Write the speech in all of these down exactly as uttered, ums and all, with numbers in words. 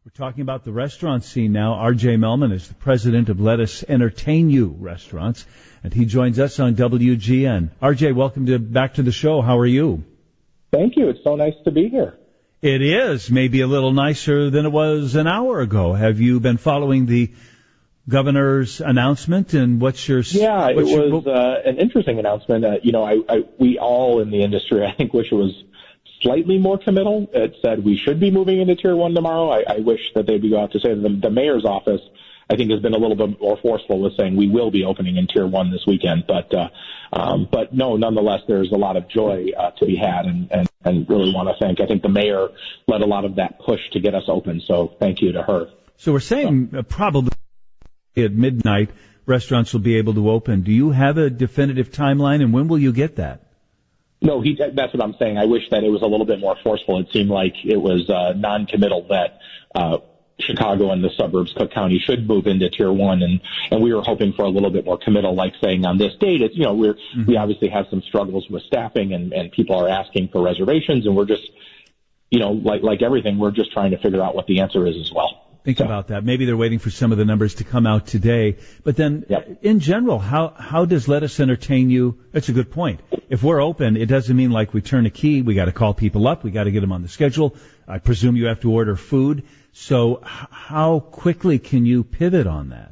We're talking about the restaurant scene now. R J Melman is the president of Let Us Entertain You Restaurants, and he joins us on W G N. R J, welcome to back to the show. How are you? Thank you. It's so nice to be here. It is. Maybe a little nicer than it was an hour ago. Have you been following the governor's announcement, and what's your... Yeah, what's it your, was uh, an interesting announcement. Uh, you know, I, I, we all in the industry, I think, wish it was slightly more committal. It said we should be moving into Tier one tomorrow. I, I wish that they'd go out to say that the, the mayor's office, I think, has been a little bit more forceful with saying we will be opening in Tier one this weekend. But, uh, um, but no, nonetheless, there's a lot of joy uh, to be had, and, and, and really want to thank, I think the mayor led a lot of that push to get us open. So thank you to her. So we're saying uh, probably at midnight restaurants will be able to open. Do you have a definitive timeline, and when will you get that? No, he, that's what I'm saying. I wish that it was a little bit more forceful. It seemed like it was uh, non-committal that uh, Chicago and the suburbs, Cook County, should move into Tier one, and, and we were hoping for a little bit more committal, like saying on this date. It's, you know, we're, mm-hmm. we obviously have some struggles with staffing, and, and people are asking for reservations, and we're just, you know, like like everything, we're just trying to figure out what the answer is as well. Think so. About that. Maybe they're waiting for some of the numbers to come out today. But then, yep. in general, how how does Let Us Entertain You? That's a good point. If we're open, it doesn't mean like we turn a key. We got to call people up. We got to get them on the schedule. I presume you have to order food. So, h- how quickly can you pivot on that?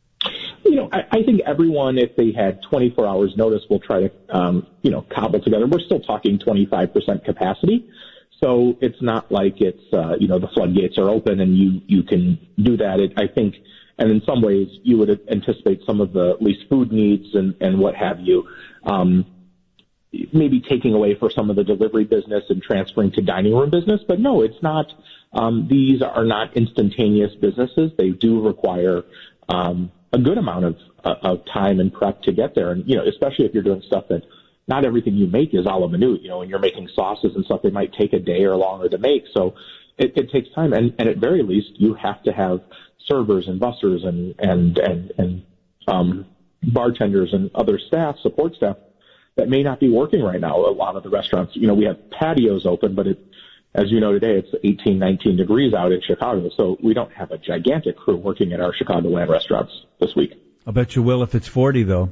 You know, I, I think everyone, if they had twenty-four hours notice, will try to, um, you know, cobble together. We're still talking twenty-five percent capacity. So it's not like it's, uh, you know, the floodgates are open and you, you can do that. It, I think, and in some ways you would anticipate some of the at least food needs and, and what have you, um, maybe taking away for some of the delivery business and transferring to dining room business. But no, it's not, um, these are not instantaneous businesses. They do require, um, a good amount of, uh, of time and prep to get there. And, you know, especially if you're doing stuff that, not everything you make is a la minute. You know, when you're making sauces and stuff, they might take a day or longer to make. So it, it takes time. And, and at very least, you have to have servers and bussers and, and, and, and, um, bartenders and other staff, support staff that may not be working right now. A lot of the restaurants, you know, we have patios open, but it, as you know, today it's eighteen, nineteen degrees out in Chicago. So we don't have a gigantic crew working at our Chicagoland restaurants this week. I'll bet you will if it's forty, though.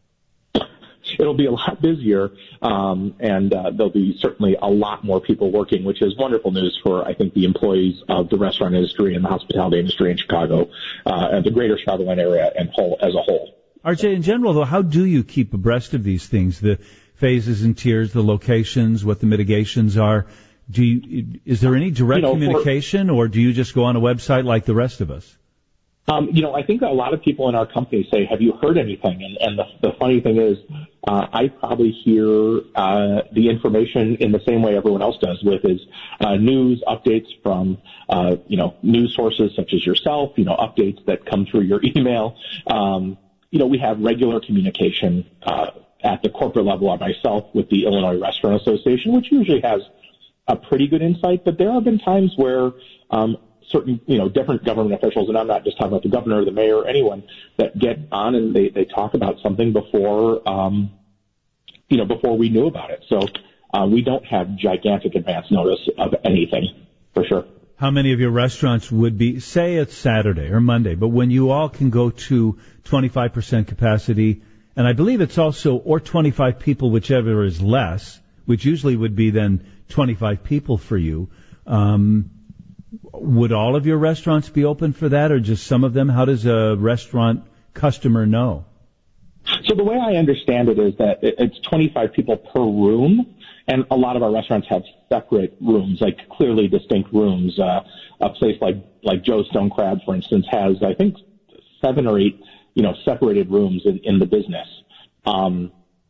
It'll be a lot busier, um, and uh, there'll be certainly a lot more people working, which is wonderful news for, I think, the employees of the restaurant industry and the hospitality industry in Chicago, uh, and the greater Chicagoland area and whole as a whole. R J, in general, though, how do you keep abreast of these things, the phases and tiers, the locations, what the mitigations are? Do you, is there any direct you know, communication, for, or do you just go on a website like the rest of us? Um, you know, I think a lot of people in our company say, have you heard anything? And, and the, the funny thing is, uh, I probably hear uh, the information in the same way everyone else does, with is uh, news updates from, uh, you know, news sources such as yourself, you know, updates that come through your email. Um, you know, we have regular communication uh, at the corporate level, or myself, with the Illinois Restaurant Association, which usually has a pretty good insight. But there have been times where um, certain, you know, different government officials, and I'm not just talking about the governor or the mayor or anyone, that get on and they, they talk about something before, um, you know, before we knew about it. So uh, we don't have gigantic advance notice of anything, for sure. How many of your restaurants would be, say it's Saturday or Monday, but when you all can go to twenty-five percent capacity, and I believe it's also, or twenty-five people, whichever is less, which usually would be then twenty-five people for you, um, would all of your restaurants be open for that, or just some of them? How does a restaurant customer know? So the way I understand it is that it's twenty-five people per room, and a lot of our restaurants have separate rooms, like clearly distinct rooms. Uh, a place like, like Joe's Stone Crab, for instance, has, I think, seven or eight, you know, separated rooms in, in the business. Um,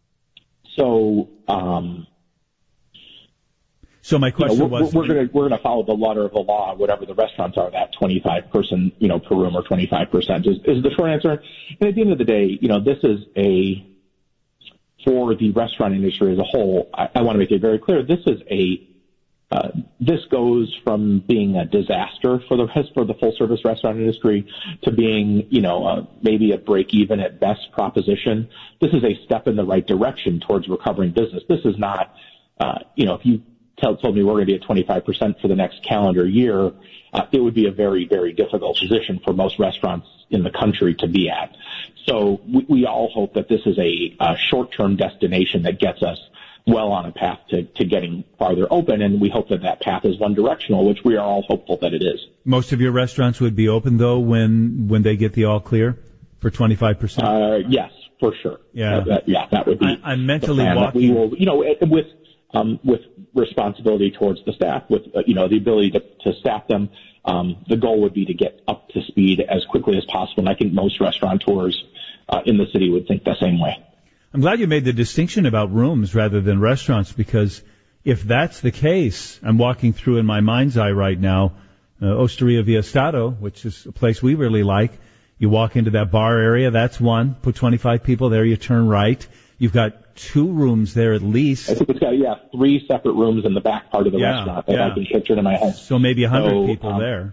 so, um, So my question you know, we're, was, we're going to we're going to follow the letter of the law, whatever the restaurants are. That twenty-five person, you know, per room, or twenty-five percent is, is the short answer. And at the end of the day, you know, this is a for the restaurant industry as a whole. I, I want to make it very clear. This is a uh, this goes from being a disaster for the for the full service restaurant industry to being, you know, uh, maybe a break even at best proposition. This is a step in the right direction towards recovering business. This is not, uh, you know, if you tell, told me we're going to be at twenty-five percent for the next calendar year, uh, it would be a very, very difficult position for most restaurants in the country to be at. So we, we all hope that this is a, a short-term destination that gets us well on a path to, to getting farther open, and we hope that that path is one directional, which we are all hopeful that it is. Most of your restaurants would be open, though, when when they get the all clear for twenty-five percent? Uh, yes, for sure. Yeah. Uh, that, yeah, that would be I, I'm mentally the plan. walking. We will, you know, with, um, with responsibility towards the staff, with, uh, you know, the ability to, to staff them, um, the goal would be to get up to speed as quickly as possible, and I think most restaurateurs uh, in the city would think the same way. I'm glad you made the distinction about rooms rather than restaurants, because if that's the case, I'm walking through in my mind's eye right now, uh, Osteria Via Stato, which is a place we really like. You walk into that bar area, that's one. Put twenty-five people there, you turn right. You've got two rooms there at least. I think it's got, yeah, three separate rooms in the back part of the yeah, restaurant that yeah. I can picture in my head. So maybe one hundred so, people um, there.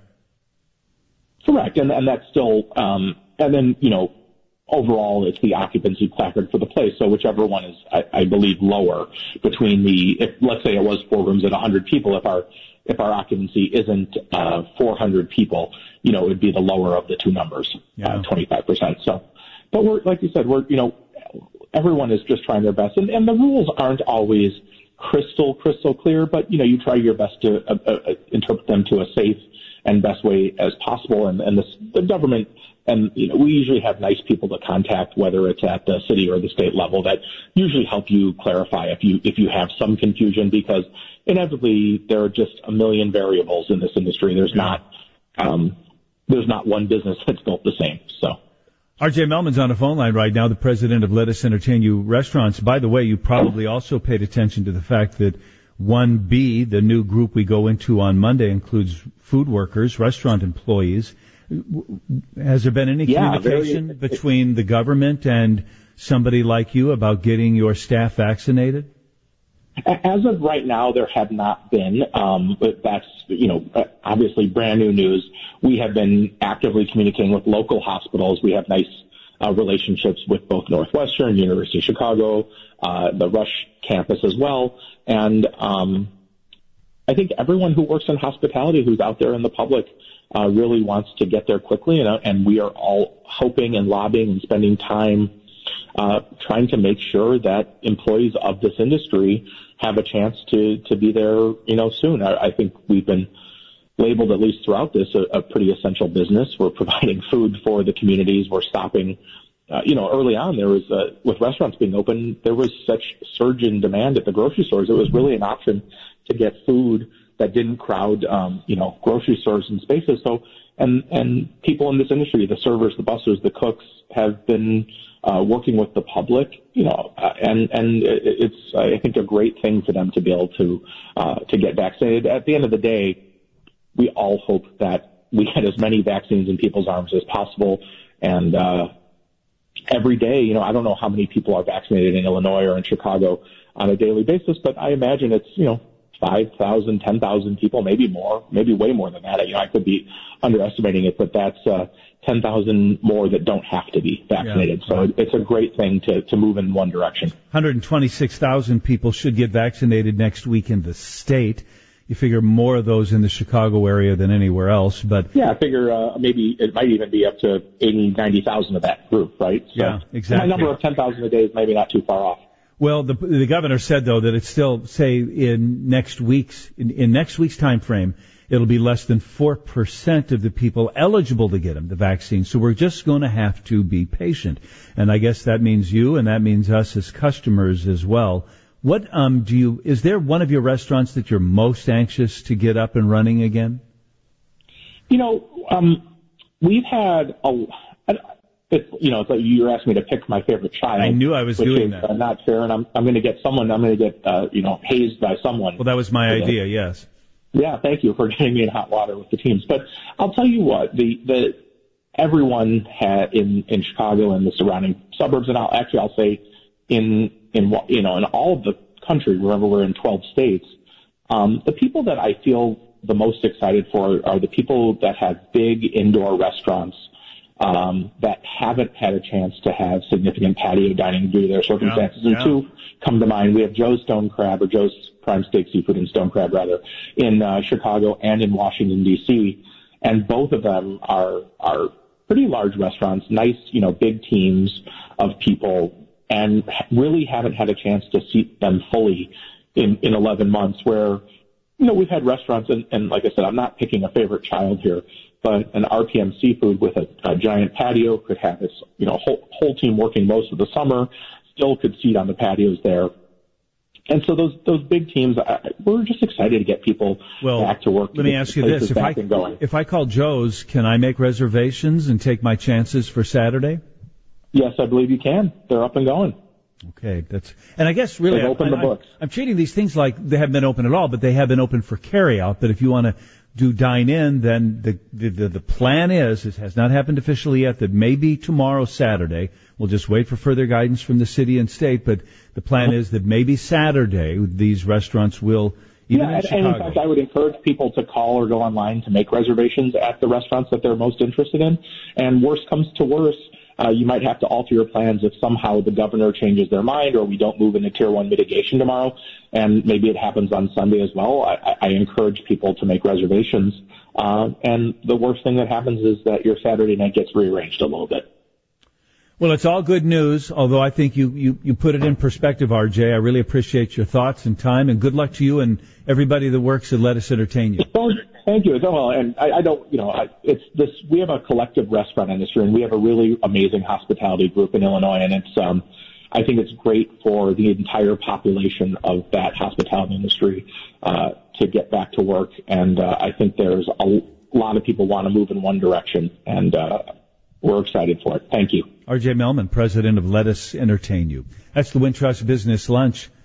Correct, and, and that's still, um, and then, you know, overall, it's the occupancy placard for the place. So whichever one is, I, I believe, lower between the, if let's say it was four rooms at one hundred people, if our if our occupancy isn't uh, four hundred people, you know, it would be the lower of the two numbers, yeah. uh, twenty-five percent. So, but we're like you said, we're you know, everyone is just trying their best, and, and the rules aren't always crystal crystal clear, but you know, you try your best to uh, uh, interpret them to a safe and best way as possible, and and the, the government. And, you know, we usually have nice people to contact, whether it's at the city or the state level, that usually help you clarify if you, if you have some confusion, because inevitably there are just a million variables in this industry. There's not, um, there's not one business that's built the same. So. R J Melman's on the phone line right now, the president of Let Us Entertain You Restaurants. By the way, you probably also paid attention to the fact that one B, the new group we go into on Monday, includes food workers, restaurant employees. Has there been any yeah, communication very, between the government and somebody like you about getting your staff vaccinated? As of right now, there have not been. Um, but that's, you know, obviously brand new news. We have been actively communicating with local hospitals. We have nice uh, relationships with both Northwestern, University of Chicago, uh, the Rush campus as well. And um, I think everyone who works in hospitality who's out there in the public Uh, really wants to get there quickly, and, uh, and we are all hoping and lobbying and spending time uh, trying to make sure that employees of this industry have a chance to to be there, you know, soon. I, I think we've been labeled, at least throughout this, a, a pretty essential business. We're providing food for the communities. We're stopping. Uh, you know, early on, there was uh, with restaurants being open, there was such surge in demand at the grocery stores. It was really an option to get food that didn't crowd, um, you know, grocery stores and spaces. So, and, and people in this industry, the servers, the bussers, the cooks, have been uh, working with the public, you know, uh, and, and it's, I think, a great thing for them to be able to, uh, to get vaccinated. At the end of the day, we all hope that we get as many vaccines in people's arms as possible. And, uh, every day, you know, I don't know how many people are vaccinated in Illinois or in Chicago on a daily basis, but I imagine it's, you know, five thousand, ten thousand people, maybe more, maybe way more than that. You know, I could be underestimating it, but that's uh, ten thousand more that don't have to be vaccinated. Yeah, right. So it's a great thing to, to move in one direction. one hundred twenty-six thousand people should get vaccinated next week in the state. You figure more of those in the Chicago area than anywhere else, but yeah, I figure uh, maybe it might even be up to eighty, ninety thousand of that group, right? So yeah, exactly. My number of ten thousand a day is maybe not too far off. Well, the, the governor said, though, that it's still, say, in next week's in, in next week's time frame, it'll be less than four percent of the people eligible to get them, the vaccine. So we're just going to have to be patient. And I guess that means you, and that means us as customers as well. What um do you? Is there one of your restaurants that you're most anxious to get up and running again? You know, um, we've had a. It's, you know, it's like you're asking me to pick my favorite child. I knew I was which doing is, that. Uh, not fair, and I'm I'm going to get someone. I'm going to get uh, you know hazed by someone. Well, that was my today. idea. Yes. Yeah, thank you for getting me in hot water with the teams. But I'll tell you what, the the everyone had in in Chicago and the surrounding suburbs, and I'll actually I'll say in in you know in all of the country. Remember, we're in twelve states. Um, the people that I feel the most excited for are the people that have big indoor restaurants. Um, that haven't had a chance to have significant patio dining due to their circumstances. Yeah, yeah. And two come to mind. We have Joe's Stone Crab or Joe's Prime Steak Seafood and Stone Crab, rather, in uh, Chicago and in Washington, D C, and both of them are are pretty large restaurants, nice, you know, big teams of people, and really haven't had a chance to seat them fully in, in eleven months, where, you know, we've had restaurants, and, and like I said, I'm not picking a favorite child here, but an R P M Seafood with a, a giant patio could have its, you know, whole, whole team working most of the summer, still could seat on the patios there. And so those those big teams, I, we're just excited to get people well, back to work. Let me ask you this. If I, if I call Joe's, can I make reservations and take my chances for Saturday? Yes, I believe you can. They're up and going. Okay, that's, and I guess really, They've opened I, the books. I, I'm treating these things like they haven't been open at all, but they have been open for carry-out. But if you want to do dine-in, then the, the the the plan is, it has not happened officially yet, that maybe tomorrow, Saturday, we'll just wait for further guidance from the city and state, but the plan is that maybe Saturday these restaurants will, even yeah, in and, Chicago. and in fact, I would encourage people to call or go online to make reservations at the restaurants that they're most interested in. And worst comes to worst, Uh, you might have to alter your plans if somehow the governor changes their mind or we don't move into tier one mitigation tomorrow, and maybe it happens on Sunday as well. I, I encourage people to make reservations. Uh, and the worst thing that happens is that your Saturday night gets rearranged a little bit. Well, it's all good news, although I think you, you, you put it in perspective, R J. I really appreciate your thoughts and time, and good luck to you and everybody that works at Let Us Entertain You. Well, thank you. Well, and I, I don't, you know, I, it's this, we have a collective restaurant industry, and we have a really amazing hospitality group in Illinois, and it's, um, I think it's great for the entire population of that hospitality industry, uh, to get back to work, and, uh, I think there's a lot of people want to move in one direction, and, uh, we're excited for it. Thank you. R J Melman, president of Let Us Entertain You. That's the Wintrust Business Lunch.